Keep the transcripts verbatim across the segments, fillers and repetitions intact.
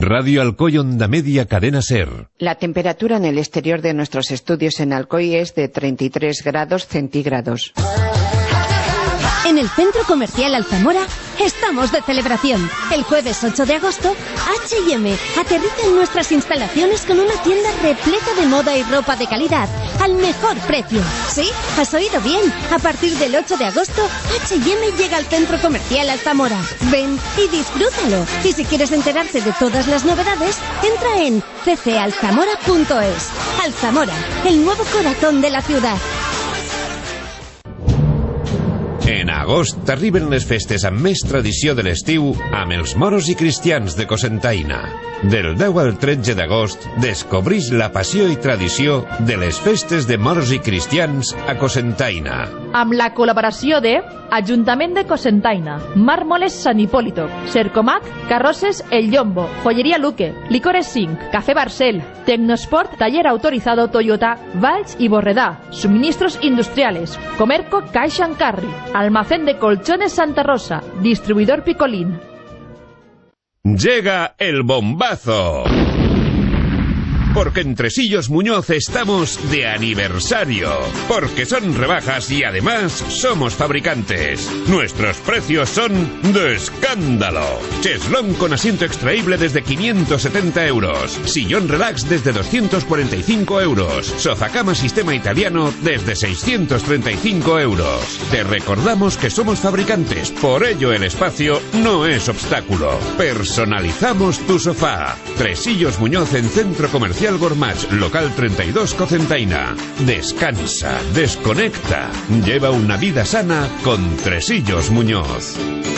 Radio Alcoy Onda Media Cadena Ser. La temperatura en el exterior de nuestros estudios en Alcoy es de treinta y tres grados centígrados. En el Centro Comercial Alzamora estamos de celebración. El jueves ocho de agosto, H y M aterriza en nuestras instalaciones con una tienda repleta de moda y ropa de calidad al mejor precio. ¿Sí? ¿Has oído bien? A partir del ocho de agosto, H y M llega al Centro Comercial Alzamora. Ven y disfrútalo. Y si quieres enterarte de todas las novedades, entra en c c alzamora punto es. Alzamora, el nuevo corazón de la ciudad. En agost arriben les festes amb més tradició de l'estiu amb els moros i cristians de Cocentaina. Del deu al tretze d'agost descobrix la passió i tradició de les festes de moros i cristians a Cocentaina. Amb la col·laboració de Ajuntament de Cocentaina, Mármoles San Hipólito, Cercomac, Carrosses El Llombo, Joyería Luque, Licores cinc, Café Barcel, Tecnosport, Taller Autorizado Toyota, Valls y Borredà, Suministros Industriales, Comerco Caixa en Carri, Almacén de Colchones Santa Rosa, Distribuidor Picolín. Llega el bombazo. Porque en Tresillos Muñoz estamos de aniversario. Porque son rebajas y además somos fabricantes. Nuestros precios son de escándalo. Cheslón con asiento extraíble desde quinientos setenta euros. Sillón relax desde doscientos cuarenta y cinco euros. Sofacama sistema italiano desde seiscientos treinta y cinco euros. Te recordamos que somos fabricantes. Por ello el espacio no es obstáculo. Personalizamos tu sofá. Tresillos Muñoz en Centro Comercial Gormach, local treinta y dos Cocentaina. Descansa, desconecta, lleva una vida sana con Tresillos Muñoz.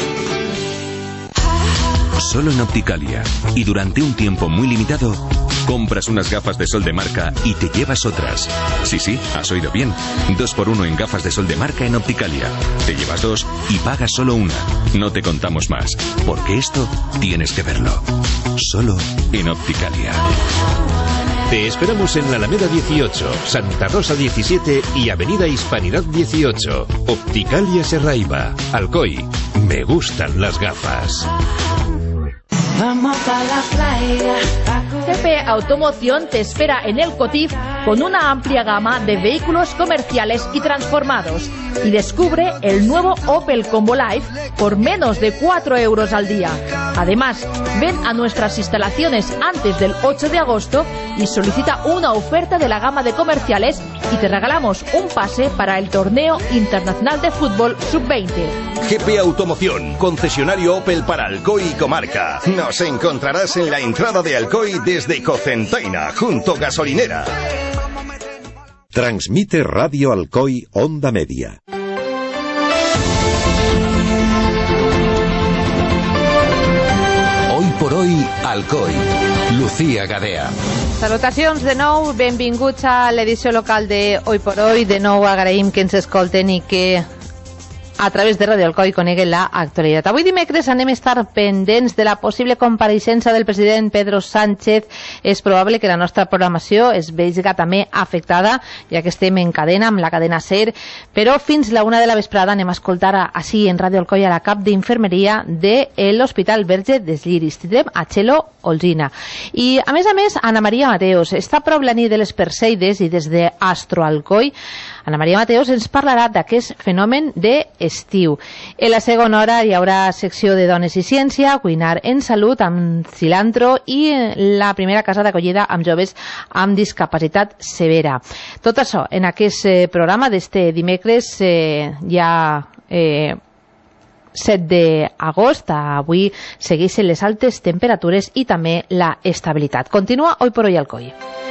Solo en Opticalia, y durante un tiempo muy limitado, compras unas gafas de sol de marca y te llevas otras. Sí, sí, has oído bien. Dos por uno en gafas de sol de marca en Opticalia. Te llevas dos y pagas solo una. No te contamos más, porque esto tienes que verlo. Solo en Opticalia. Te esperamos en la Alameda dieciocho, Santa Rosa diecisiete y Avenida Hispanidad dieciocho. Opticalia Serraiva. Alcoy. Me gustan las gafas. Vamos a la playa. G P Automoción te espera en el Cotif con una amplia gama de vehículos comerciales y transformados. Y descubre el nuevo Opel Combo Life por menos de cuatro euros al día. Además, ven a nuestras instalaciones antes del ocho de agosto y solicita una oferta de la gama de comerciales y te regalamos un pase para el Torneo Internacional de Fútbol sub veinte. G P Automoción, concesionario Opel para Alcoy y comarca. Nos encontrarás en la entrada de Alcoy desde Cocentaina, junto gasolinera. Transmite Radio Alcoy Onda Media. Hoy por hoy, Alcoy. Lucía Gadea. Salutacions de nou, benvinguts a l'edició local de Hoy por Hoy. De nou agraïm que ens escolten i que a través de Radio Alcoy coneguen la actualitat. Avui dimecres anem a estar pendents de la possible compareixença del president Pedro Sánchez. És probable que la nostra programació es vegi també afectada, ja que estem en cadena amb la cadena SER, però fins la una de la vesprada anem a escoltar així en Radio Alcoy a la cap d'infermeria de l'Hospital Verge dels Lliris. Tindrem a Txelo Olzina. I a més a més, Ana Maria Mateos està a prop la nit de les Perseides i des de Astro Alcoy Ana Maria Mateos ens parlarà d'aquest fenomen d'estiu. En la segona hora hi haurà secció de dones i ciència, cuinar en salut amb cilantro i la primera casa d'acollida amb joves amb discapacitat severa. Tot això en aquest eh, programa d'este dimecres eh, ja eh, set d'agost. Avui segueixen les altes temperatures i també la estabilitat. Continua Hoy por Hoy Alcoy.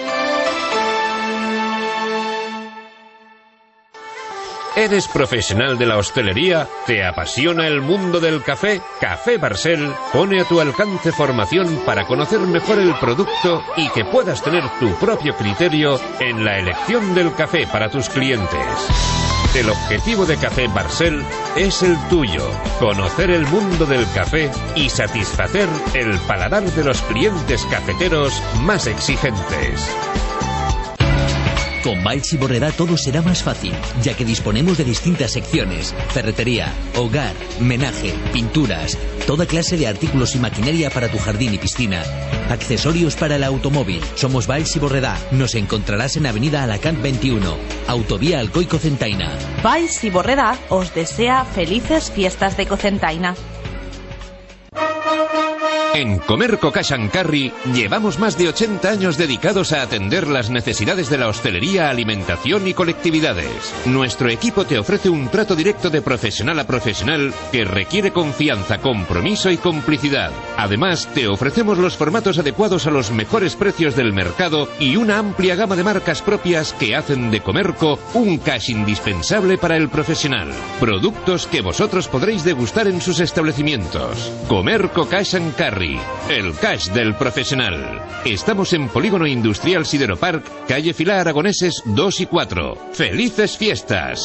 ¿Eres profesional de la hostelería? ¿Te apasiona el mundo del café? Café Barcel pone a tu alcance formación para conocer mejor el producto y que puedas tener tu propio criterio en la elección del café para tus clientes. El objetivo de Café Barcel es el tuyo, conocer el mundo del café y satisfacer el paladar de los clientes cafeteros más exigentes. Con Valls y Borredà todo será más fácil, ya que disponemos de distintas secciones: ferretería, hogar, menaje, pinturas, toda clase de artículos y maquinaria para tu jardín y piscina, accesorios para el automóvil. Somos Valls y Borredà. Nos encontrarás en Avenida Alacant veintiuno, Autovía Alcoi Cocentaina. Valls y Borredà os desea felices fiestas de Cocentaina. En Comerco Cash and Carry llevamos más de ochenta años dedicados a atender las necesidades de la hostelería, alimentación y colectividades. Nuestro equipo te ofrece un trato directo de profesional a profesional que requiere confianza, compromiso y complicidad. Además, te ofrecemos los formatos adecuados a los mejores precios del mercado y una amplia gama de marcas propias que hacen de Comerco un cash indispensable para el profesional. Productos que vosotros podréis degustar en sus establecimientos. Comerco Cash and Carry. El cash del profesional. Estamos en Polígono Industrial Sideropark, calle Filá Aragoneses dos y cuatro. ¡Felices fiestas!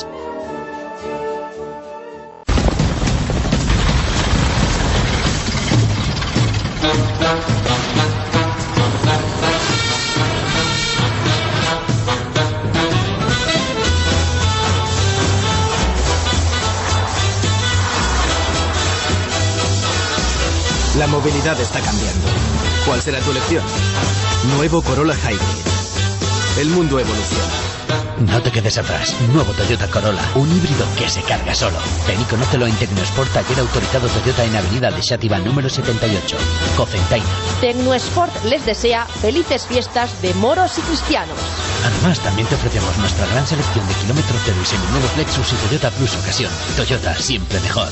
La movilidad está cambiando. ¿Cuál será tu elección? Nuevo Corolla Hybrid. El mundo evoluciona. No te quedes atrás. Nuevo Toyota Corolla, un híbrido que se carga solo. Ven y conócelo en Tecnosport, taller autorizado Toyota en Avenida de Xàtiva número setenta y ocho, Cocentaina. Tecnosport les desea felices fiestas de moros y cristianos. Además, también te ofrecemos nuestra gran selección de kilómetros cero y seminuevos Lexus y Toyota Plus Ocasión. Toyota, siempre mejor.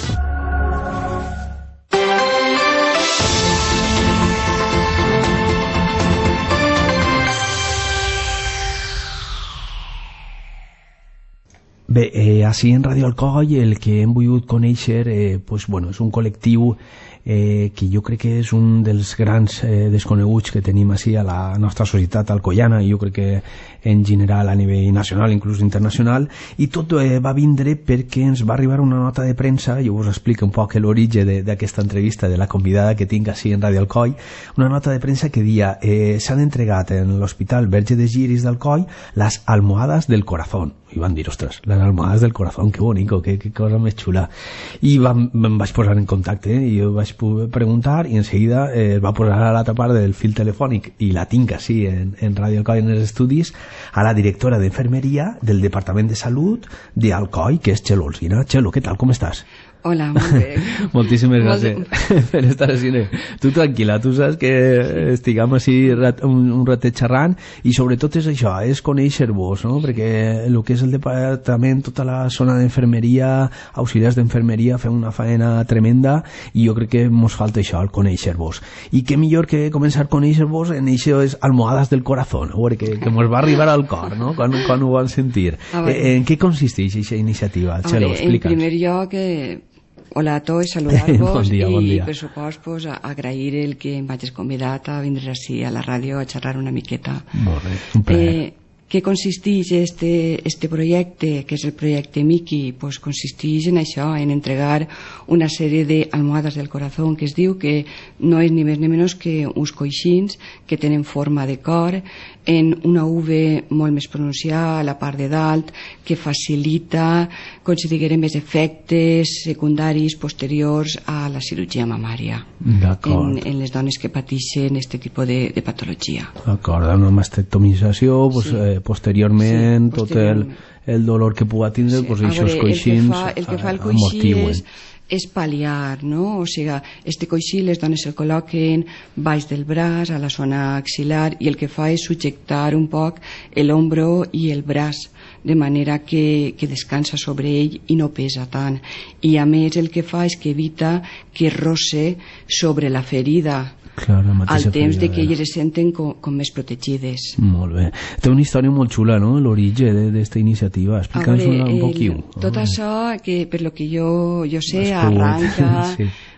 Bé, eh, així en Radio Alcoi el que hem volgut conèixer eh, pues, bueno, és un col·lectiu eh, que jo crec que és un dels grans eh, desconeguts que tenim així a la nostra societat alcoiana, i jo crec que en general a nivell nacional, inclús internacional, i tot eh, va vindre perquè ens va arribar una nota de premsa. Jo us explico un poc l'origen d'aquesta entrevista de la convidada que tinc així en Radio Alcoi. Una nota de premsa que dia eh, s'han entregat en l'Hospital Verge de Giris d'Alcoi les almohades del corazón. I van dir, ostres, les almohades del corazón, que bonico, que, que cosa més xula. I vam, em vaig posar en contacte eh, i jo vaig preguntar, i enseguida eh, es va posar a l'altra part del fil telefònic, i la tinc així en, en Radio Alcoi en els estudis, a la directora d'Enfermeria del Departament de Salut d'Alcoi, que és Txelo Olsina. Txelo, què tal, com estàs? Hola, molt bé. Moltíssimes gràcies Molt... per estar així. Tu tranquil·la, tu saps que estiguem així un, un ratet xerrant, i sobretot és això, és conèixer-vos, no? Perquè el que és el departament, tota la zona d'enfermeria, auxiliars d'enfermeria, fem una faena tremenda, i jo crec que ens falta això, el conèixer-vos. I què millor que començar a conèixer-vos en això és almohades del corazón, no? Que, que ens va arribar al cor, no? Quan, quan ho vam sentir. Eh, en què consisteix aquesta iniciativa? Txelo, explica'ns. En primer lloc, eh, hola a tots, saludar-vos bon dia, bon dia. I per supost pues, agrair el que em vaig convidat a vindre així a la ràdio a xerrar una miqueta. Molt bé, un plaer. Eh, què consisteix este, este projecte, que és el projecte Miki? Pues consisteix en això, en entregar una sèrie d'almohades del corazón, que es diu que no és ni més ni menys que uns coixins que tenen forma de cor, en una V molt més pronunciada a la part de dalt, que facilita, com si diguérem, més efectes secundaris posteriors a la cirurgia mamària en, en les dones que pateixen aquest tipus de, de patologia. D'acord, amb una mastectomització, pues, sí. eh, posteriorment, sí, posteriorment, tot el, el dolor que puga tindre, sí. pues, aquests coixins el que fa, el que fa el coixí és és pal·liar, no? O sigui, este coixí les dones se'l col·loquen baix del braç, a la zona axil·lar, i el que fa és subjectar un poc l'ombro i el braç, de manera que, que descansa sobre ell i no pesa tant. I a més el que fa és que evita que rosse sobre la ferida, clar, al temps de que elles es senten com, com més protegides. Molt bé. Té una història molt xula, no?, l'origen d'aquesta iniciativa. Explica'ns un, un poquiu. Tot això, que per lo que jo, jo sé, arranca sí.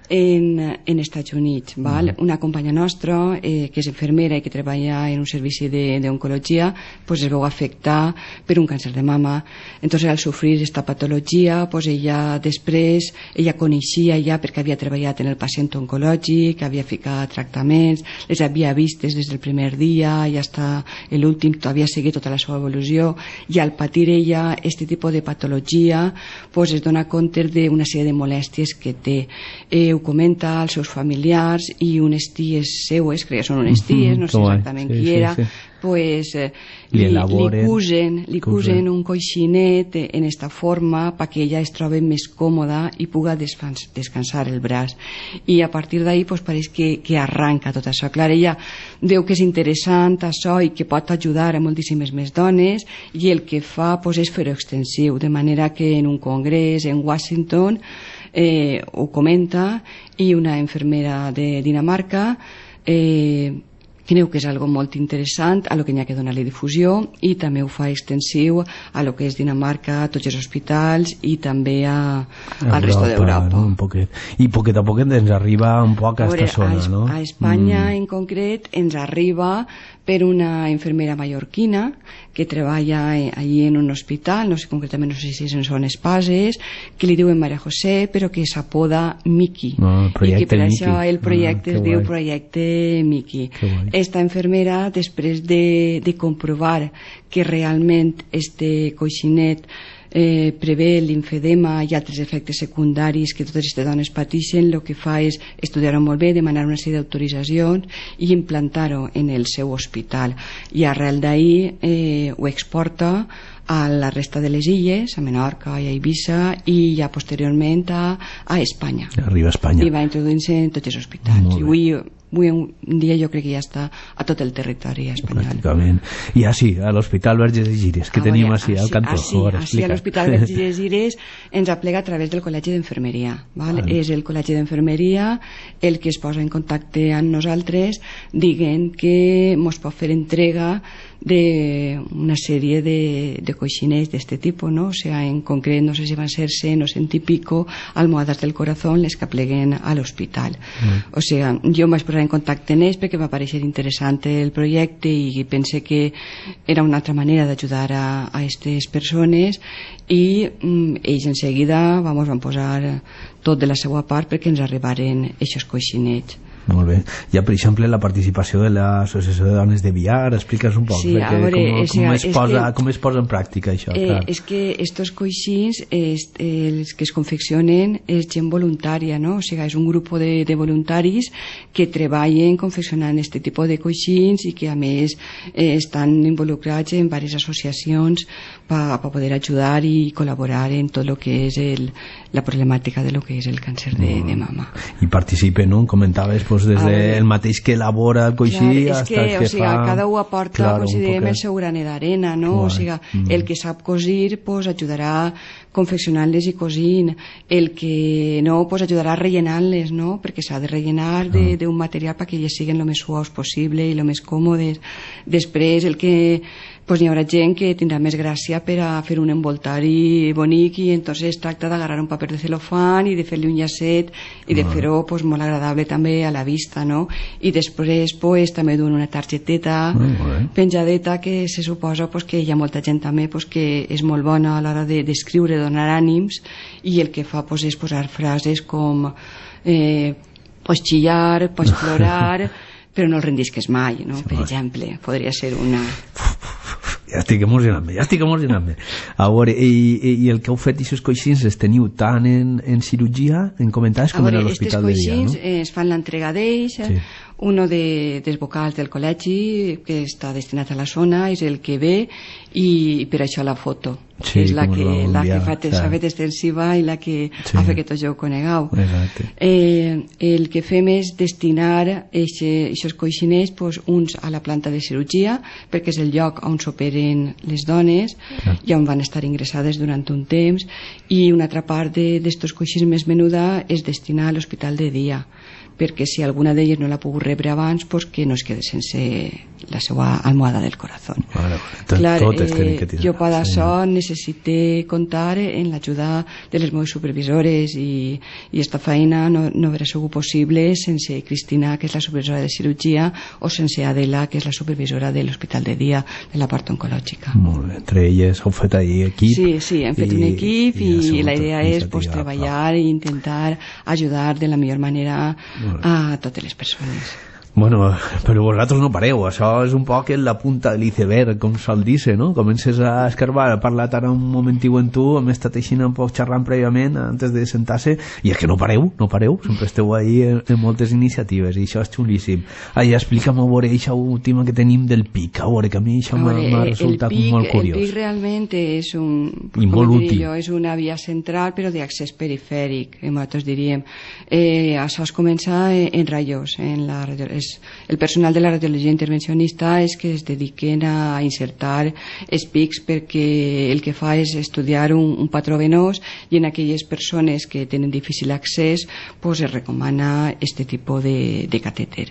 en, en Estats Units, val? Mm. Una companya nostra, eh, que és infermera i que treballa en un servici d'oncologia, pues es veu afectar per un càncer de mama. Entonces, al sofrir esta patologia, pues ella després, ella coneixia ja perquè havia treballat en el pacient oncològic, havia ficat tractaments, les havia vistes des del primer dia i hasta l'últim, havia seguit tota la seva evolució, i al patir ella este tipus de patologia, pues es dona compte d'una sèrie de molèsties que té. Eh, ho comenta als seus familiars i unes ties seues, crec que són unes ties, no sé exactament qui era, pues eh, li, li cusen li cusen un coixinet en esta forma perquè ella es trobi més còmoda i puga descansar el braç, i a partir d'ahí pues pareix que, que arranca tot això. Clar, ella veu que és interessant això i que pot ajudar a moltíssimes més dones, i el que fa pues és fer-ho extensiu, de manera que en un congrés en Washington eh, ho comenta, i una infermera de Dinamarca eh, creu que és algo molt interessant, a lo que n'hi ha que donar-li difusió, i també ho fa extensiu a lo que és Dinamarca, a tots els hospitals i també a, al resto d'Europa. No? I poquet a poquet ens arriba un poc a aquesta zona, a, no? A Espanya mm. en concret ens arriba per una infermera mallorquina que treballa allí en un hospital, no sé concretament, no sé si són Espases, que li diuen Maria José, però que s'apoda Miki. No, i que per Miki. això el projecte ah, es diu guai. Projecte Miki. Esta infermera, després de, de comprovar que realment este coixinet eh, prevé l'infedema i altres efectes secundaris que totes aquestes dones pateixen, el que fa és estudiar-ho molt bé, demanar una sèrie d'autoritzacions i implantar-ho en el seu hospital, i arrel d'ahir eh, ho exporta a la resta de les illes, a Menorca i a Eivissa, i ja posteriorment a, a Espanya. Arriba a Espanya. I va introduint-se en tots els hospitals. I avui, avui un dia jo crec que ja està a tot el territori espanyol. Pràcticament. I així, a l'Hospital Verges i Gires, que a tenim així, al cantó. Així, així a l'Hospital Verges i Gires ens aplega a través del Col·legi d'Enfermeria. Val? Vale. És el Col·legi d'Enfermeria el que es posa en contacte amb nosaltres, dient que ens pot fer entrega d'una sèrie de, de coixinets d'este tipus, no? O sea, en concret, no sé si van ser cent o cent i pico almohades del corazón les que apleguen a l'hospital. Mm. O sea, jo em vaig posar en contacte amb ells perquè va parecer interessant el projecte i pense que era una altra manera d'ajudar a, a aquestes persones, i mm, ells en seguida vamos, van posar tot de la seva part perquè ens arribaren aquests coixinets. Molt bé. Ja, per exemple, la participació de l'Associació de Dones de Villar, explica'ns un poc, sí, perquè veure, com, és, com, es és posa, que, com es posa en pràctica això? Eh, clar. És que estos coixins, es, els que es confeccionen, és gent voluntària, no? O sigui, és un grup de, de voluntaris que treballen confeccionant este tipus de coixins i que, a més, eh, estan involucrats en diverses associacions per pa poder ajudar i col·laborar en tot el que és el, la problemàtica de lo que és el càncer de, de mama. I participen, no? Comentaves, pues, des del mateix que elabora el coixí clar, és que, que, o sigui, fa... cada un aporta, clar, pues, diguem, el seu graner d'arena, no? O sigui, mm. el que sap cosir, pues, ajudarà confeccionant-les i cosint, el que no, pues, ajudarà rellenant-les, no? Perquè s'ha de rellenar d'un mm. material perquè elles siguin el més suaus possible i el més còmodes. Després, el que pues n'hi haurà gent que tindrà més gràcia per a fer un envoltari bonic, i entonces es tracta d'agarrar un paper de celofán i de fer-li un llacet i de fer-ho pues, molt agradable també a la vista, no? I després pues, també duen una targeteta penjadeta que se suposa pues, que hi ha molta gent també pues, que és molt bona a l'hora d'escriure, de donar ànims, i el que fa pues, és posar frases com eh, pots xillar, pots plorar però no el rendisques mai, no? Per exemple, podria ser una... Ja estic emocionant-me, ja estic emocionant-me. A veure, i, i el que heu fet aquests coixins els teniu tant en, en cirurgia, en comentaris, com en l'hospital de dia, no? Aquests coixins es fan l'entrega d'ells, sí. Uno de, dels vocals del col·legi que està destinat a la zona és el que ve, i per això la foto, sí, que és la que, la que fa, s'ha fet extensiva i la que sí. Ha fet que tots ho conegueu. Eh, el que fem és destinar aquests coixinets pues, uns a la planta de cirurgia, perquè és el lloc on s'operen les dones ah. i on van estar ingressades durant un temps, i una altra part d'aquests coixins més menuda és destinar a l'hospital de dia, perquè si alguna d'elles no l'ha pogut rebre abans, pues que no es quede sense la seva almohada del corazón. Bueno, tot, Clar, tot és eh, que jo per això sí. necessite comptar en l'ajuda de les meves supervisores i, i esta feina no, no hauria sigut possible sense Cristina, que és la supervisora de cirurgia, o sense Adela, que és la supervisora de l'hospital de dia de la part oncològica. Molt bé, entre elles heu fet ahí equip. Sí, sí, hem fet i, un equip i, i la idea és pues, iniciativa, treballar i intentar ajudar de la millor manera a totes les persones. Bueno, però vosaltres no pareu, això és un poc la punta de l'iceberg, com sol dir-se, no? Comences a escarbar, he parlat ara un momentiu amb tu, hem estat així un poc xerrant prèviament antes de sentar-se, i és que no pareu, no pareu, sempre esteu ahí en, en moltes iniciatives, i això és xulíssim. Ai, explica'm a veure això última que tenim del PIC, a veure, que a mi això m'ha resultat PIC, molt curiós. El PIC realment és un, I molt útil. Jo, és una via central, però d'accés perifèric, nosaltres diríem. Eh, això es comença en rayos, en la és el personal de la radiologia intervencionista és que es dediquen a insertar els pics perquè el que fa és estudiar un, un patró venós i en aquelles persones que tenen difícil accés pues es recomana este tipus de, de catèter.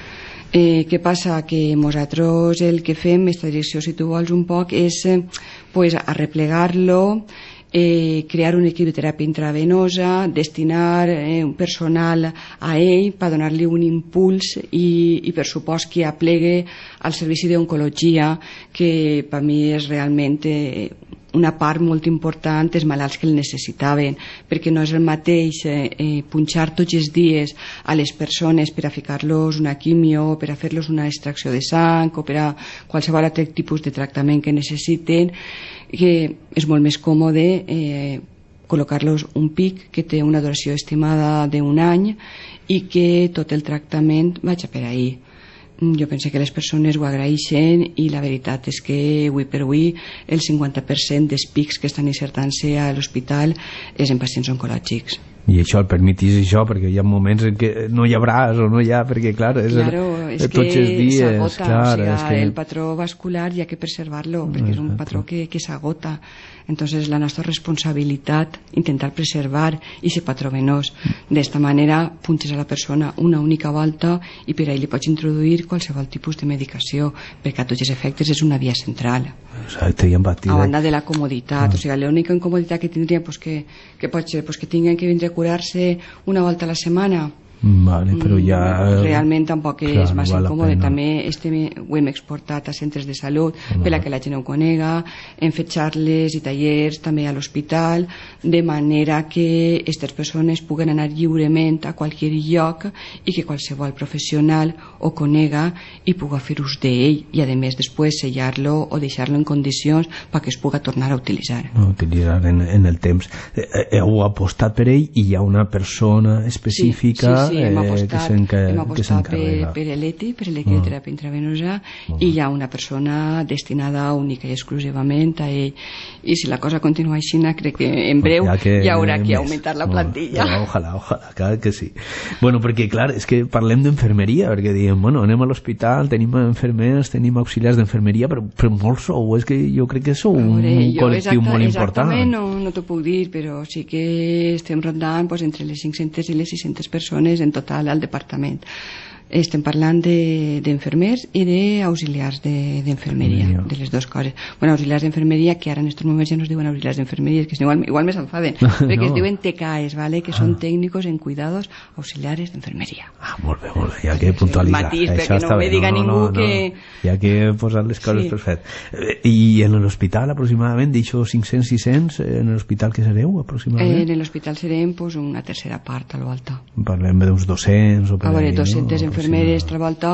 Eh, què passa? Que nosaltres el que fem, esta direcció, si tu vols un poc, és pues, arreplegar-lo, Eh, crear un equip de teràpia intravenosa, destinar eh, un personal a ell per donar-li un impuls i, i per supost que aplegue al servici d'oncologia, que per mi és realment eh, una part molt important dels malalts que el necessitaven, perquè no és el mateix eh, eh, punxar tots els dies a les persones per a ficar-los una quimio, per a fer-los una extracció de sang o per a qualsevol altre tipus de tractament que necessiten, que és molt més còmode eh, col·locar-los un pic que té una duració estimada d'un any i que tot el tractament vagi per ahí. Jo penso que les persones ho agraeixen i la veritat és que avui per avui el cinquanta per cent dels pics que estan insertant-se a l'hospital és en pacients oncològics. I això el permetís això, perquè hi ha moments en què no hi haurà o no hi ha, perquè clar, és, claro, el, és tots els dies, s'agota, clar, o sigui, és que... el patró vascular hi ha que preservar-lo, perquè és un patró que, que s'agota. Entonces la nostra responsabilitat intentar preservar ese patró venós. D'esta manera punxes a la persona una única volta i per ahí li pots introduir qualsevol tipus de medicació, perquè a tots els efectes és una via central. Exacte, i a banda de la comoditat, ah. o sigui, l'única incomoditat que tindria pues, que, que pot ser pues, que tinguin que vindre a curar-se una volta a la setmana. Vale, però ja... Realment tampoc és clar, massa no incòmode. També este, ho hem exportat a centres de salut no. per a que la gent ho conega, hem fet xarles i tallers també a l'hospital, de manera que aquestes persones puguen anar lliurement a qualsevol lloc i que qualsevol professional ho conega i puga fer ús d'ell i a més després sellar-lo o deixar-lo en condicions perquè es puga tornar a utilitzar. No, utilitzar en, en el temps. Eh, heu apostat per ell i hi ha una persona específica... Sí, sí, sí, hem apostat, eh, que hem apostat per, per l'E T I, per l'equip de teràpia intravenosa, i hi ha una persona destinada única i exclusivament a ell. I si la cosa continua així, crec que en breu ja que hi haurà que augmentar la plantilla. No, ojalà, ojalà, clar que sí. Bueno, perquè clar, és que parlem d'infermeria, perquè diem, bueno, anem a l'hospital, tenim infermers, tenim auxiliars d'infermeria, però, però molts sou, és que jo crec que sou un, un col·lectiu molt important. Exactament no, no t'ho puc dir, però sí que estem rondant pues, entre les cinc-centes i les sis-centes persones en total al departament. Estem parlant d'enfermers de, i d'auxiliars d'infermeria, de, de les dues coses. Bueno, auxiliars d'infermeria, que ara en aquests moments ja no es diuen auxiliars d'infermeria, que igual, igual me s'enfaden, no, perquè no. es diuen T K Es, ¿vale? que ah. són tècnics en cuidados auxiliares d'infermeria. Ah, molt bé, molt bé, hi ha que puntualitzar. Matís, perquè no me diga no, no, ningú no, que... No. Hi ha que posar les coses sí. per fet. I en l'hospital, aproximadament, d'això cinc-cents sis-cents, en l'hospital que sereu, aproximadament? En l'hospital serem pues, una tercera part al volta. Parlem d'uns dos-cents o per a veure, ahí, dos-centes no? enfermeres sí, travolta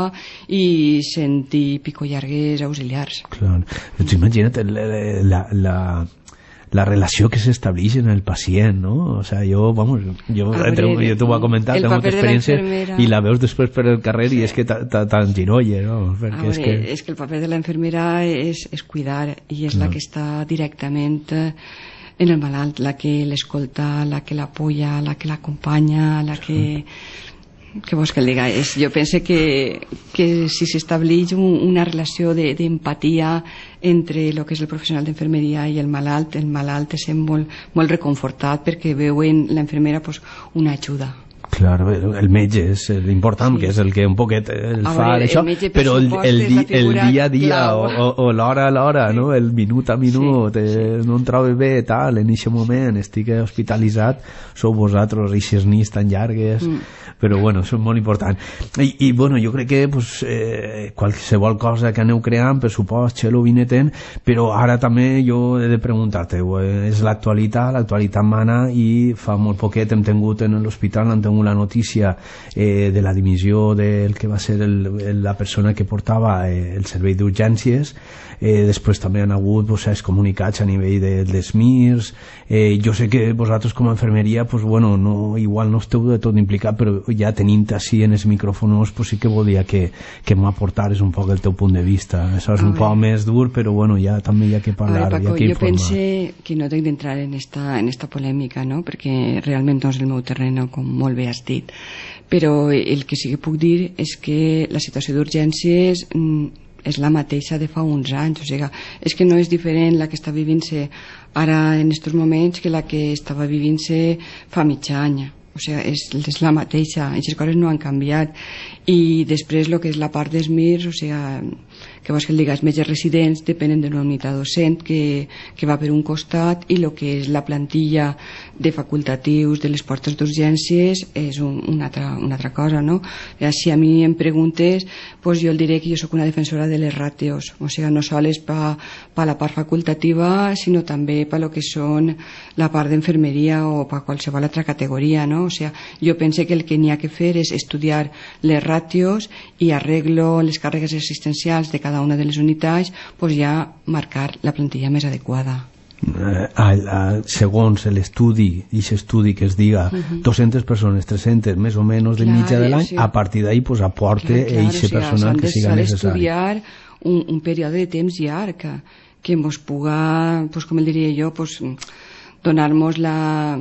i cent i pico llargues auxiliars. Clar. Imagina't la, la, la, la relació que s'estableix en el pacient, no? O sea, jo, vamos, jo, entre, jo t'ho va comentar, tengo molta experiència i la veus després per el carrer i és que t'enginolla, no? Perquè veure, és, que... és que el paper de la enfermera és, és cuidar i és no. la que està directament en el malalt, la que l'escolta, la que l'apoya, la que l'acompanya, la que... que vols que el diga? És, jo penso que, que si s'estableix un, una relació d'empatia de, entre el que és el professional d'infermeria i el malalt, el malalt es sent molt, molt reconfortat perquè veuen l'enfermera pues, una ajuda. Clar, el metge és l'important, sí. que és el que un poquet el a fa veure, això, el però el, el, di, el dia a dia clau. o, o l'hora a l'hora, no? El minut a minut, sí, eh, sí. no em trobo bé, tal, en aquest moment estic hospitalitzat, sou vosaltres, eixes nits tan llargues, mm. però bueno, això és molt important. I, i bueno, jo crec que pues, eh, qualsevol cosa que aneu creant, per supost, Txelo Vinetent, però ara també jo he de preguntar-te, eh, és l'actualitat, l'actualitat mana, i fa molt poquet hem tingut en l'hospital, hem tingut la notícia eh, de la dimissió del que va ser el, el, la persona que portava eh, el servei d'urgències. Eh, després també han hagut pues, comunicats a nivell de, dels M I R S. Eh, jo sé que vosaltres com a infermeria pues, bueno, no, igual no esteu de tot implicat, però ja tenint així en els micròfons pues, sí que volia que, que m'aportares un poc el teu punt de vista. Això és a un poc més dur, però bueno, ja també hi ha que parlar, veure, Paco, hi ha que jo informar. pense que no he d'entrar en esta, en esta polèmica, no? Perquè realment no és el meu terreno, com molt bé has dit, però el que sí que puc dir és que la situació d'urgències és la mateixa de fa uns anys, o sigui, és que no és diferent la que està vivint-se ara en aquests moments que la que estava vivint-se fa mig any, o sigui, és, és la mateixa, aquestes coses no han canviat. I després el que és la part dels M I R S, o sigui, que vols que el diga, els metges residents depenen d'una unitat docent que, que va per un costat, i el que és la plantilla de facultatius de les portes d'urgències és un, una, altra, una altra cosa, no? Si a mi em preguntes, pues jo el diré que jo sóc una defensora de les ràtios, o sigui, no sols per pa la part facultativa, sinó també per lo que són la part d'enfermeria o per qualsevol altra categoria, no? O sigui, jo penso que el que n'hi ha que fer és estudiar les ràtios i arreglo les càrregues assistencials de cada una de les unitats, pues ja marcar la plantilla més adequada. Eh, a, a, segons l'estudi, i aquest estudi que es diga uh-huh. dues-centes persones, tres-centes més o menys de clar, mitja de l'any, sí. a partir d'ahí pues, aporte eixe o sigui, personal que siga necessari. S'ha d'estudiar un, un període de temps llarg que, que ens puga, pues, com el diria jo, pues, donar-nos la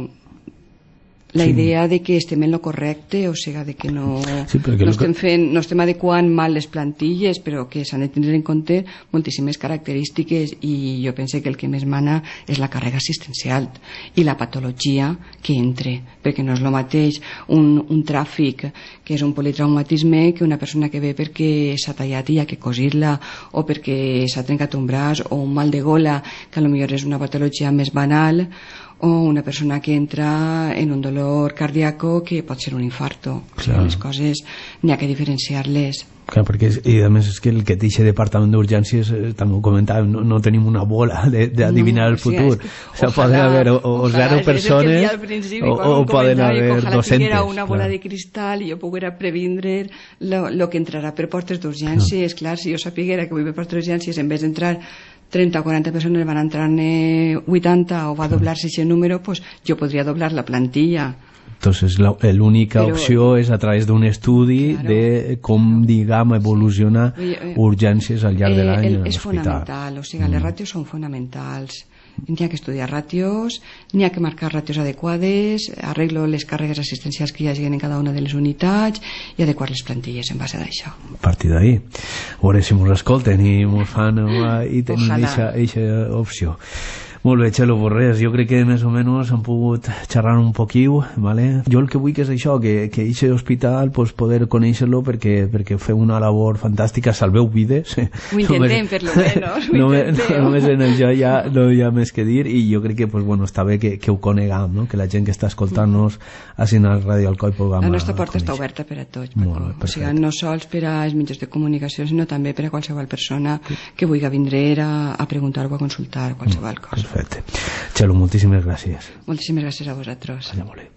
la sí. idea de que estem en lo correcte, o sigui, de que no, sí, no, estem fent, no estem adequant mal les plantilles, però que s'han de tenir en compte moltíssimes característiques, i jo penso que el que més mana és la càrrega assistencial i la patologia que entre, perquè no és el mateix un, un tràfic que és un politraumatisme que una persona que ve perquè s'ha tallat i ha que cosir-la, o perquè s'ha trencat un braç, o un mal de gola que potser és una patologia més banal, o una persona que entra en un dolor cardíaco que pot ser un infarto. O sigui, les coses n'hi ha que diferenciar-les. Clar, perquè i a més és que el que té aquest departament d'urgències, eh, també ho comentàvem, no, no tenim una bola d'adivinar no, el futur. O sigui, o sea, poden haver o, o zero persones o, o poden haver dos-centes. Ojalà una bola de cristal i jo poguera previndre el que entrarà per portes d'urgències. No. Clar, si jo sapiguera que vull per portes d'urgències, en vez d'entrar trenta o quaranta persones van a entrar-ne vuitanta o va a doblar-se aquest número, pues jo podria doblar la plantilla. Entonces l'única Però, opció és a través d'un estudi claro, de com, diguem, evoluciona urgències al llarg eh, de l'any a l'hospital. És fonamental, o sigui, mm. les ràtios són fonamentals. N'hi ha que estudiar ràtios, n'hi ha que marcar ràtios adequades, arreglo les càrregues assistencials que hi hagi en cada una de les unitats i adequar les plantilles en base d'això. A partir d'ahí, a veure si mos escolten i mos fan i tenim aquesta opció. Molt bé, Txelo, pues res, jo crec que més o menys hem pogut xerrar un poquiu, ¿vale? Jo el que vull que és això, que que eixe hospital pues, poder conèixer-lo perquè, perquè feu una labor fantàstica, salveu vides. Ho intentem, per lo menos, ho només, intentem. Només en això ja no hi ha més que dir, i jo crec que pues, bueno, està bé que, que ho coneguem, no? Que la gent que està escoltant-nos així al Ràdio Alcoi puguem la nostra porta està oberta per a tots, Paco. O sigui, no sols per als mitjans de comunicació, sinó també per a qualsevol persona que vulgui vindre a, a preguntar o a consultar qualsevol cosa. Perfecte. Txelo, moltíssimes gràcies. Moltíssimes gràcies a vosaltres. Allà, molt bé.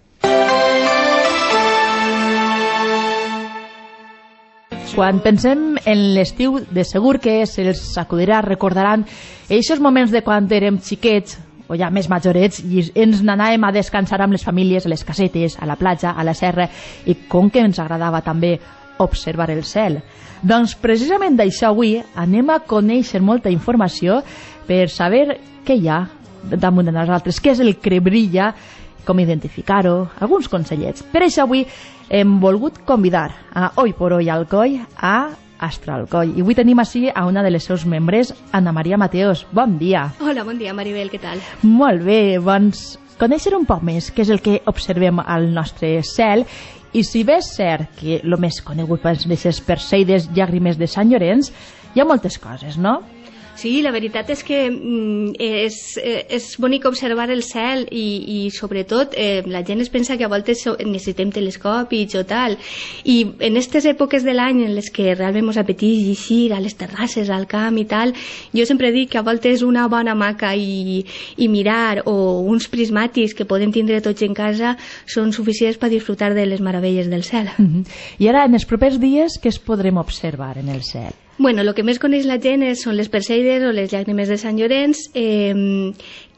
Quan pensem en l'estiu, de segur que se'ls acudirà, recordaran aquests moments de quan érem xiquets o ja més majorets i ens n'anàvem a descansar amb les famílies a les casetes, a la platja, a la serra, i com que ens agradava també observar el cel. Doncs precisament d'això avui anem a conèixer molta informació per saber què hi ha damunt de nosaltres, què és el que brilla, com identificar-ho, alguns consellets. Per això avui hem volgut convidar a Hoy por Hoy Alcoi a Astralcoi. I avui tenim així a una de les seus membres, Ana Maria Mateos. Bon dia. Hola, bon dia, Maribel, què tal? Molt bé, doncs conèixer un poc més què és el que observem al nostre cel, i si bé és cert que el més conegut per les perseides llàgrimes de Sant Llorenç, hi ha moltes coses, no? Sí, la veritat és que mm, és, és bonic observar el cel i, i sobretot eh, la gent es pensa que a voltes necessitem telescòpics o tal, i en aquestes èpoques de l'any en les que realment ens apeteix llegir a les terrasses, al camp i tal, jo sempre dic que a voltes una bona hamaca i, i mirar o uns prismàtics que podem tindre tots en casa són suficients per disfrutar de les meravelles del cel. Mm-hmm. I ara, en els propers dies, què es podrem observar en el cel? Bueno, el que més coneix la gent són les perseides o les llàgrimes de Sant Llorenç, eh,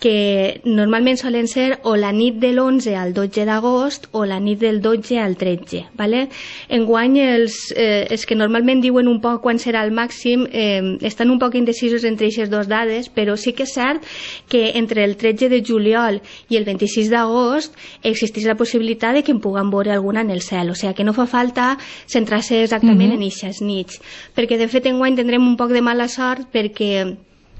que normalment solen ser o la nit de l'onze al dotze d'agost o la nit del dotze al tretze. ¿vale? Enguany, els, eh, els que normalment diuen un poc quan serà el màxim eh, estan un poc indecisos entre aquestes dues dades, però sí que és cert que entre el tretze de juliol i el vint-i-sis d'agost existeix la possibilitat de que en puguem veure alguna en el cel, o sigui que no fa falta centrar-se exactament mm-hmm. en aquestes nits, perquè de fet enguany tindrem un poc de mala sort perquè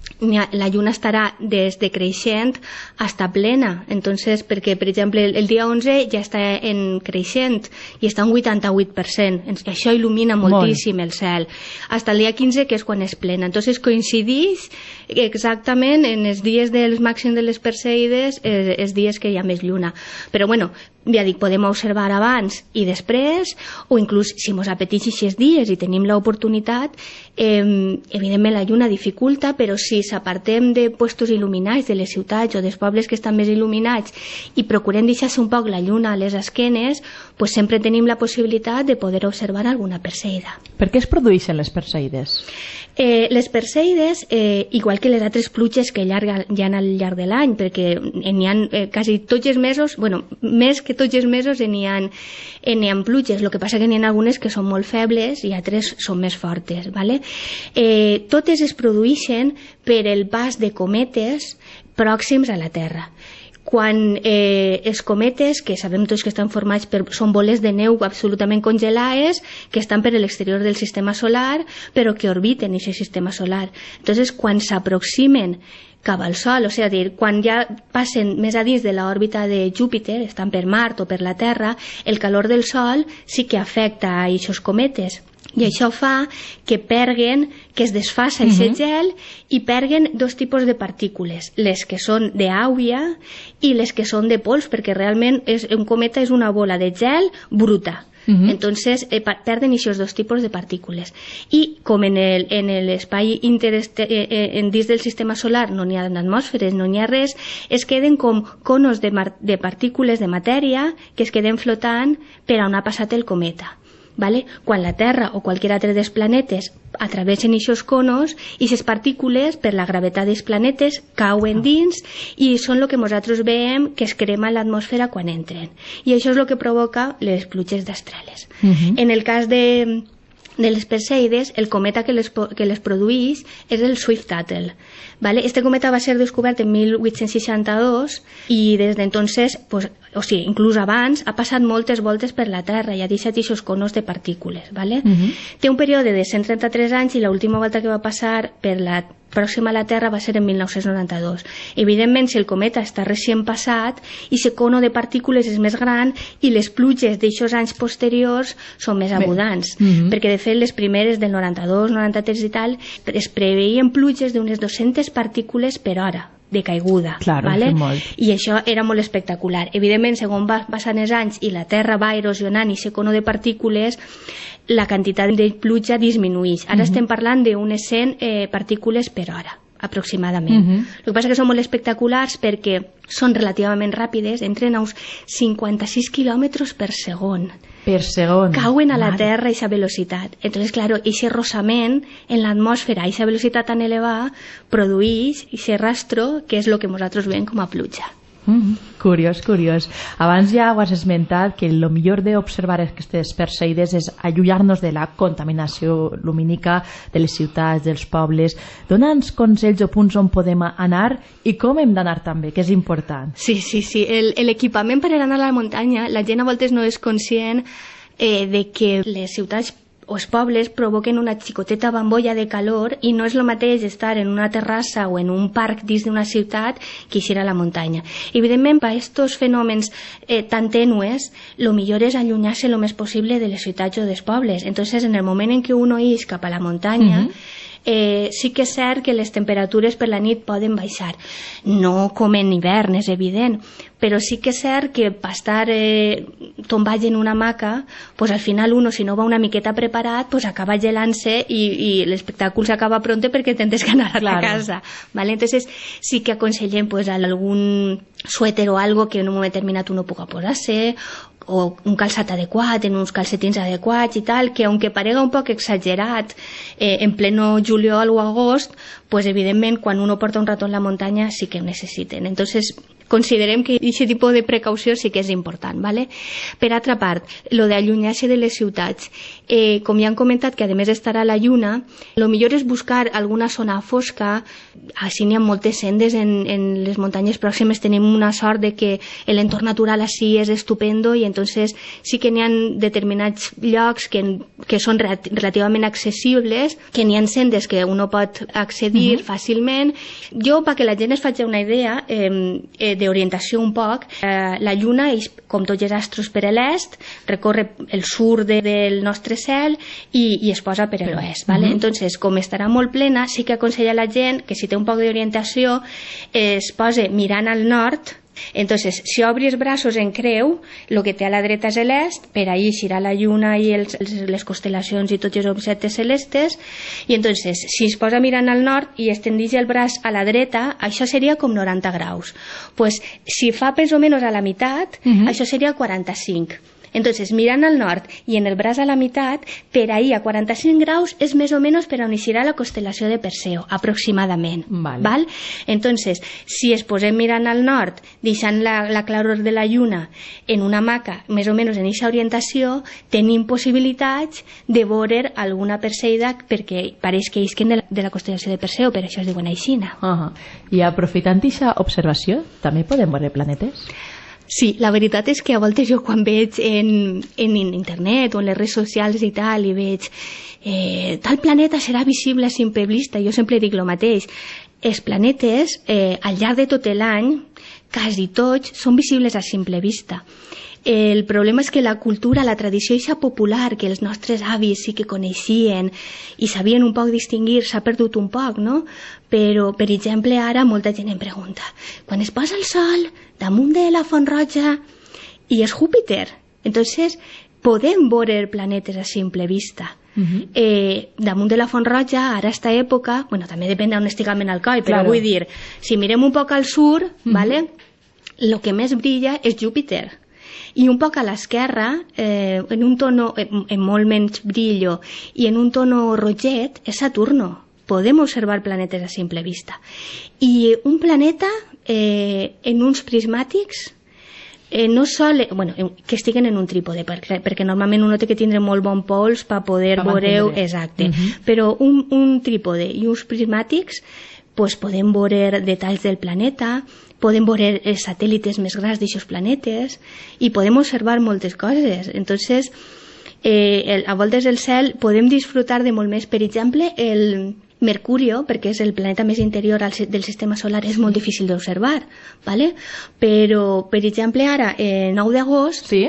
la lluna estarà des de creixent hasta plena, entonces perquè per exemple el dia onze ja està en creixent i està un vuitanta-vuit per cent, això il·lumina moltíssim Molt. el cel, hasta el dia quinze que és quan és plena, entonces coincideix exactament en els dies dels màxims de les perseides, eh, els dies que hi ha més lluna, però bueno, ja dic, podem observar abans i després, o inclús si mos apeteix aquests dies i tenim l'oportunitat, eh, evidentment la lluna dificulta, però si s'apartem de puestos il·luminats de les ciutats o dels pobles que estan més il·luminats i procurem deixar-se un poc la lluna a les esquenes, pues sempre tenim la possibilitat de poder observar alguna perseida. Per què es produeixen les perseides? Eh, les perseides, eh, igual que les altres pluges que llarga, hi ha al llarg de l'any, perquè n'hi ha eh, quasi tots els mesos, bueno, més que tots els mesos n'hi ha, n'hi ha pluges, el que passa que n'hi ha algunes que són molt febles i altres són més fortes, ¿vale? Eh, totes es produeixen per el pas de cometes pròxims a la Terra. Quan eh, els cometes, que sabem tots que estan formats per, són boles de neu absolutament congelades, que estan per l'exterior del sistema solar, però que orbiten aquest sistema solar. Entonces, quan s'aproximen cap al Sol, o sigui, dir, quan ja passen més a dins de l'òrbita de Júpiter, estan per Mart o per la Terra, el calor del Sol sí que afecta a aquests cometes. I això fa que perguen, que es desfassa aquest uh-huh. gel i perguen dos tipus de partícules, les que són d'àuia i les que són de pols, perquè realment és, un cometa és una bola de gel bruta. Uh-huh. Entonces eh, perden aquests dos tipus de partícules i com en el, en l'espai intereste, eh, eh, en dins del sistema solar no n'hi ha atmosferes, no n'hi ha res, es queden com conos de, mar, de partícules de matèria que es queden flotant per on ha passat el cometa. ¿Vale? Quan la Terra o qualsevol altre dels planetes atravessen aquests conos, i aquestes partícules, per la gravetat dels planetes, cauen dins i són el que nosaltres veiem que es crema en l'atmosfera quan entren. I això és el que provoca les pluges d'estrelles. Uh-huh. En el cas de, de les perseides, el cometa que les, que les produeix és el Swift-Tuttle. ¿Vale? Este cometa va ser descobert en mil vuit-cents seixanta-dos i des d'entonces, pues, o sigui, inclús abans, ha passat moltes voltes per la Terra i ha deixat aquests conos de partícules. ¿Vale? Uh-huh. Té un període de cent trenta-tres anys i l'última volta que va passar per la pròxima a la Terra va ser en mil nou-cents noranta-dos. Evidentment, si el cometa està recient passat, i aquest cono de partícules és més gran i les pluges d'aixòs anys posteriors són més abundants. Mm-hmm. Perquè, de fet, les primeres del noranta-dos, noranta-tres i tal, es preveien pluges d'unes dues-centes partícules per hora de caiguda, claro, ¿vale? I això era molt espectacular. Evidentment, segons va passant els anys i la Terra va erosionant i aquest cono de partícules, la quantitat de pluja disminueix. Ara uh-huh. estem parlant d'unes cent eh, partícules per hora, aproximadament. Uh-huh. El que passa que són molt espectaculars perquè són relativament ràpides, entren a uns cinquanta-sis quilòmetres per segon. Per segon. Cauen a la Terra a aquesta velocitat. Entonces, claro, aquest rossament en l'atmosfera, a aquesta velocitat tan elevada, produeix aquest rastro que és el que nosaltres veiem com a pluja. Mm, curiós, curiós. Abans ja ho has esmentat que el millor d'observar aquestes perseides és allunyar-nos de la contaminació lumínica de les ciutats, dels pobles. Dona'ns consells o punts on podem anar i com hem d'anar també, que és important. Sí, sí, sí. L'equipament per anar a la muntanya, la gent a voltes no és conscient eh, de que les ciutats o els pobles provoquen una xicoteta bambolla de calor i no és el mateix estar en una terrassa o en un parc dins d'una ciutat que eixir a la muntanya. Evidentment, per aquests fenòmens eh, tan tènues, el millor és allunyar-se el més possible de les ciutats o dels pobles. Entonces, en el moment en què uno ix cap a la muntanya, uh-huh. Eh, sí que és cert que les temperatures per la nit poden baixar. No com en hivern, és evident, però sí que és cert que per estar eh, tombat en una hamaca, pues al final uno, si no va una miqueta preparat, pues acaba gelant-se i, i l'espectacle s'acaba pronto perquè tens que anar a la casa. ¿Vale? Entonces sí que aconsellem pues, algun suéter o algo que en un moment determinat uno puga posar-se, o un calçat adequat, en uns calcetins adequats i tal, que aunque parega un poc exagerat eh, en pleno juliol o agost, pues evidentment quan uno porta un rato en la muntanya sí que ho necessiten. Entonces considerem que aquest tipus de precaució sí que és important, ¿vale? Per altra part, lo d'allunyar-se de les ciutats. Eh, com ja han comentat que a més estarà la lluna, el millor és buscar alguna zona fosca. Així n'hi ha moltes sendes en, en les muntanyes pròximes, tenim una sort de que l'entorn natural així és estupendo i entonces sí que n'hi ha determinats llocs que, que són relativament accessibles, que n'hi ha sendes que uno pot accedir uh-huh. fàcilment. Jo, perquè la gent es faci una idea eh, eh, d'orientació un poc, eh, la lluna, com tots els astros per l'est, recorre el sud de, del nostre cel i, i es posa per l'oest. ¿Vale? Uh-huh. Entonces, com estarà molt plena, sí que aconsella la gent que si té un poc d'orientació es posa mirant al nord. Entonces, si obri els braços en creu, el que té a la dreta és l'est, per ahí eixirà la lluna i els, les constel·lacions i tots els objectes celestes, i entonces, si es posa mirant al nord i estendix el braç a la dreta, això seria com noranta graus. Pues, si fa més o menys a la meitat, uh-huh. això seria quaranta-cinc. Entonces, mirant al nord i en el braç a la meitat, per ahí a quaranta-cinc graus és més o menys per on eixirà la constel·lació de Perseo, aproximadament. Vale. ¿Val? Entonces, si es posem mirant al nord, deixant la, la claror de la lluna en una hamaca, més o menys en aquesta orientació, tenim possibilitats de veure alguna Perseida perquè pareix que isquen de la, de la constel·lació de Perseo, per això es diuen aixina. Uh-huh. I aprofitant aquesta observació, també podem veure planetes? Sí, la veritat és que a voltes jo quan veig en, en internet o en les redes socials i tal, i veig eh, tal planeta serà visible a simple vista, jo sempre dic el mateix. Els planetes, eh, al llarg de tot l'any, quasi tots, són visibles a simple vista. El problema és que la cultura, la tradició eixa popular que els nostres avis sí que coneixien i sabien un poc distingir, s'ha perdut un poc, no? Però, per exemple, ara molta gent em pregunta, quan es posa el sol damunt de la Font Roja i és Júpiter, entonces podem veure planetes a simple vista. Uh-huh. eh, damunt de la Font Roja, ara a esta època, bueno, també depèn d'on estiguem en Alcoi, però claro. Vull dir, si mirem un poc al sur, uh-huh. ¿vale? Lo que més brilla és Júpiter. I un poc a l'esquerra, eh, en un tono en, en molt menys brillo i en un tono roget, és Saturno. Podem observar planetes a simple vista. I un planeta eh, en uns prismàtics eh, no sol, bueno, que estiguen en un trípode, perquè, perquè normalment uno té que tindre molt bon pols per poder veure, exacte, uh-huh. Però un, un trípode i uns prismàtics pues podem veure detalls del planeta, podem veure els satèl·lites més grans d'aquests planetes i podem observar moltes coses. Entonces, eh, el, a voltes del cel podem disfrutar de molt més. Per exemple, el Mercurio, perquè és el planeta més interior al, del sistema solar, és molt difícil d'observar, ¿vale? Però, per exemple, ara, el nou d'agost, sí?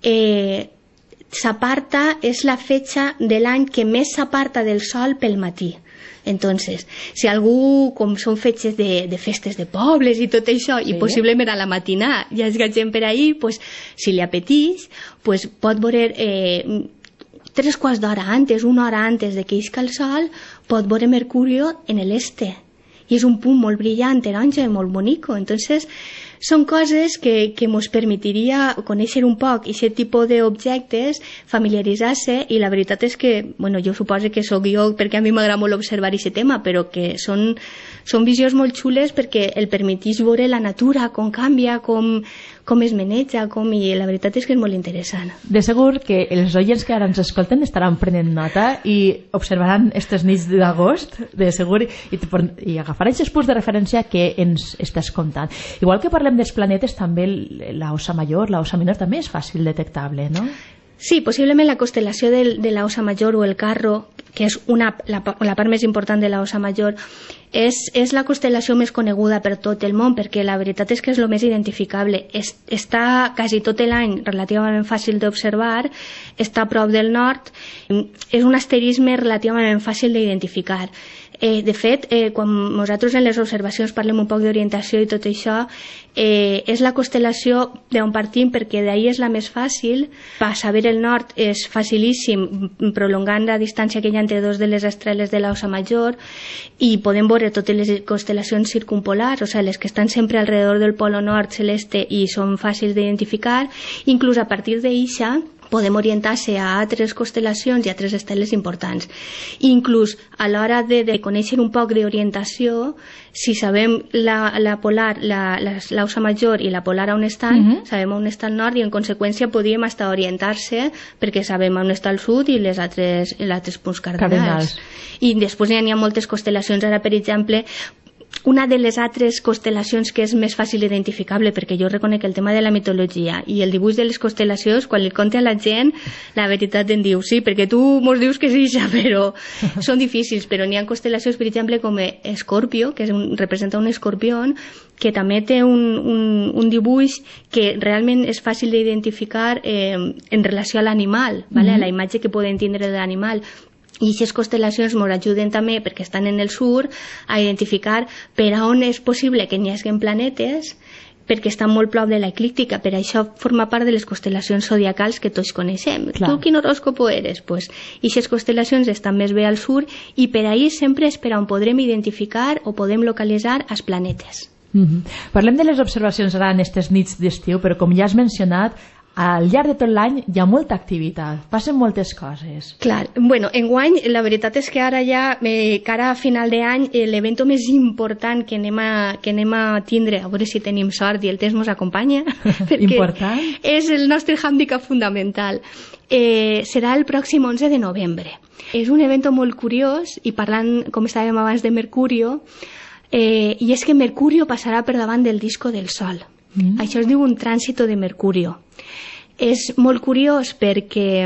eh, s'aparta, és la fetxa de l'any que més s'aparta del Sol pel matí. Entonces, si algú, com són fetges de, de festes de pobles i tot això, sí. I possiblement a la matinà ja es gatgen per ahir, pues, si li apeteix, pues, pot veure eh, tres quarts d'hora antes, una hora antes de que isca el sol, pot veure Mercurio en l'este. I és un punt molt brillant, taronja, molt bonico. Entonces, són coses que, que ens permetiria conèixer un poc aquest tipus d'objectes, familiaritzar-se, i la veritat és que, bueno, jo suposo que sóc jo perquè a mi m'agrada molt observar aquest tema, però que són, són visions molt xules perquè el permetís veure la natura, com canvia, com, com es maneja, com, i la veritat és que és molt interessant. De segur que els oients que ara ens escolten estaran prenent nota i observaran aquestes nits d'agost, de segur, i, i agafaran aquests punts de referència que ens estàs contant. Igual que parlem dels planetes, també la Ossa Major, la Ossa Menor també és fàcil detectable, no? Sí, possiblement la constel·lació de, de la Osa Major o el Carro, que és una, la, la part més important de la Osa Major, és, és la constel·lació més coneguda per tot el món, perquè la veritat és que és el més identificable. Es, està quasi tot l'any relativament fàcil d'observar, està a prop del nord, és un asterisme relativament fàcil d'identificar. Eh, de fet, eh, quan nosaltres en les observacions parlem un poc d'orientació i tot això, eh, és la constel·lació d'on partim, perquè d'ahir és la més fàcil. Per saber el nord és facilíssim, prolongant la distància que hi ha entre dos de les estreles de l'Osa Major, i podem veure totes les constel·lacions circumpolars, o sigui, les que estan sempre alrededor del polo nord celeste i són fàcils d'identificar. Inclús a partir d'eixa podem orientar-se a altres constel·lacions i a altres esteles importants. Inclús a l'hora de, de conèixer un poc d'orientació, si sabem la, la polar, la, la, l'Osa Major i la polar on estan, uh-huh. sabem on està el nord i en conseqüència podríem estar orientar-se perquè sabem on està el sud i les altres, els altres punts cardinals. I després n'hi ha moltes constel·lacions. Ara, per exemple, una de les altres constel·lacions que és més fàcil identificable, perquè jo reconec el tema de la mitologia i el dibuix de les constel·lacions, quan li conte a la gent, la veritat em diu, sí, perquè tu mos dius que és ixa, però són difícils. Però n'hi ha constel·lacions, per exemple, com Escorpio, que és un, representa un escorpió, que també té un, un, un dibuix que realment és fàcil d'identificar eh, en relació a l'animal, ¿vale? Mm-hmm. A la imatge que poden tindre de l'animal. I aquestes constel·lacions ens ajuden també, perquè estan en el sur, a identificar per a on és possible que n'hi hagi planetes, perquè estan molt prop de l'eclíptica. Per això forma part de les constel·lacions zodiacals que tots coneixem. Clar. Tu quin horòscopo eres? Pues, i aquestes constel·lacions estan més bé al sur, i per ahir sempre és per on podrem identificar o podem localitzar els planetes. Mm-hmm. Parlem de les observacions ara en aquestes nits d'estiu, però com ja has mencionat, al llarg de tot l'any hi ha molta activitat, passen moltes coses. Clar, bueno, enguany la veritat és que ara ja, eh, cara a final d'any, eh, l'event més important que anem, a, que anem a tindre, a veure si tenim sort i el temps ens acompanya, important, és el nostre hàndicap fundamental. Eh, serà el pròxim onze de novembre. És un event molt curiós, i parlant, com estàvem abans, de Mercurio, eh, i és que Mercurio passarà per davant del disco del Sol. Mm. Això es diu un trànsito de Mercurio. És molt curiós perquè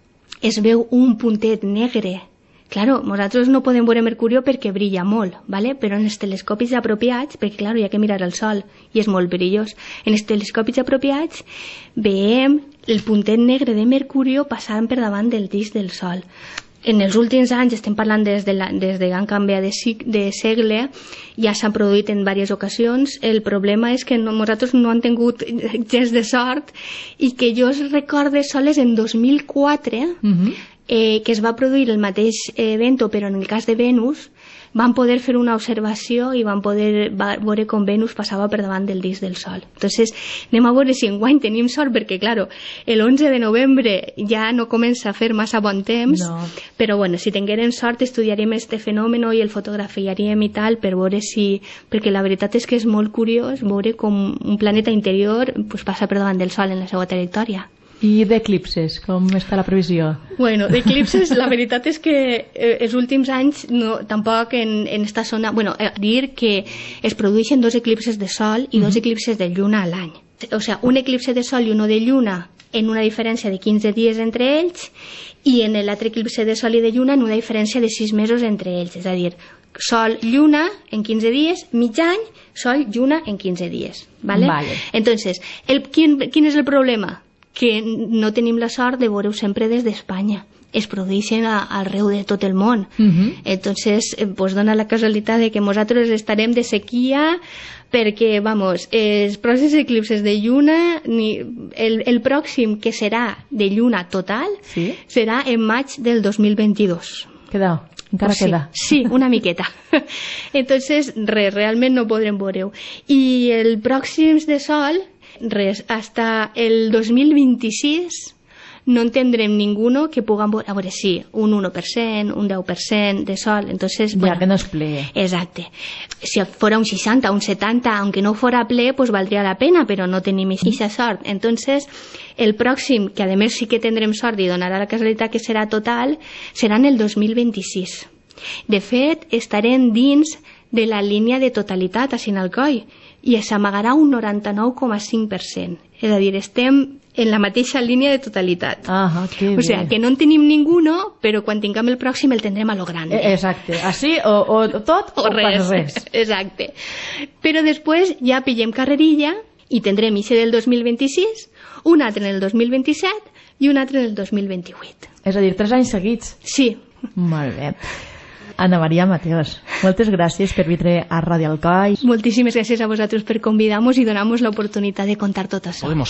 es veu un puntet negre. Claro, nosaltres no podem veure Mercurio perquè brilla molt, ¿vale? Però en els telescopis apropiats, perquè claro, hi ha que mirar el Sol i és molt perillós, en els telescopis apropiats veiem el puntet negre de Mercurio passant per davant del disc del Sol. En els últims anys, estem parlant des de, la, des de gran canvi de, de segle, ja s'han produït en diverses ocasions. El problema és que no, nosaltres no han tingut gens de sort, i que jo recorde soles en dos mil quatre, uh-huh. eh, que es va produir el mateix event, però en el cas de Venus, van poder fer una observació i van poder veure com Venus passava per davant del disc del Sol. Entonces, anem a veure si enguany tenim sort, perquè, claro, el onze de novembre ja no comença a fer massa bon temps, no. Però, bueno, si tinguérem sort, estudiarem este fenomen i el fotografiaríem i tal, per veure si... Perquè la veritat és que és molt curiós veure com un planeta interior pues, passa per davant del Sol en la seva trajectòria. I d'eclipses, com està la previsió? Bueno, d'eclipses, la veritat és que eh, els últims anys no, tampoc en, en esta zona... Bueno, eh, dir que es produeixen dos eclipses de Sol i uh-huh. dos eclipses de Lluna a l'any. O sigui, un eclipse de Sol i uno de Lluna en una diferència de quinze dies entre ells, i en l'altre eclipse de Sol i de Lluna en una diferència de sis mesos entre ells. És a dir, Sol, Lluna en quinze dies, mig any, Sol, Lluna en quinze dies. ¿Vale? Vale. Entonces, el, quin, quin és el problema? Que no tenim la sort de veure-ho sempre des d'Espanya. Es produeixen a, arreu de tot el món. Uh-huh. Entonces, pues dona la casualitat de que nosaltres estarem de sequia perquè, vamos, els pròxims eclipses de lluna, ni, el, el pròxim que serà de lluna total, ¿sí? Serà en maig del dos mil veintidós. Queda, encara pues sí, queda. Sí, una miqueta. Entonces, res, realment no podrem veure-ho. I el pròxim de Sol... Res, hasta el dos mil vint-i-sis no en tendrem ninguno que puguem veure, a veure, sí, un u per cent, un deu per cent de Sol, entonces, ja bueno, que no es ple. Exacte. Si fora un seixanta, un setanta, aunque no fora ple, pues valdría la pena, però no tenim aquesta sort. Entonces, el pròxim, que a més sí que tindrem sort i donarà la casualitat que serà total, serà en el dos mil vint-i-sis. De fet, estarem dins de la línia de totalitat a Sinalcoi, i s'amagarà un noranta-nou coma cinc per cent. És a dir, estem en la mateixa línia de totalitat. Ah, que o sigui, que no en tenim ninguno, però quan tinguem el pròxim el tindrem a lo grande. Eh, exacte, així o, o tot o, o res. res. Exacte. Però després ja pillem carrerilla i tindrem ixe del dos mil vint-i-sis, un altre en el dos mil vint-i-set i un altre en el dos mil vint-i-vuit. És a dir, tres anys seguits. Sí. Molt bé. Ana Maria Mateos, moltes gràcies per vindre a Ràdio Alcoi. Moltíssimes gràcies a vosaltres per convidar-nos i donar-nos l'oportunitat de contar tot això.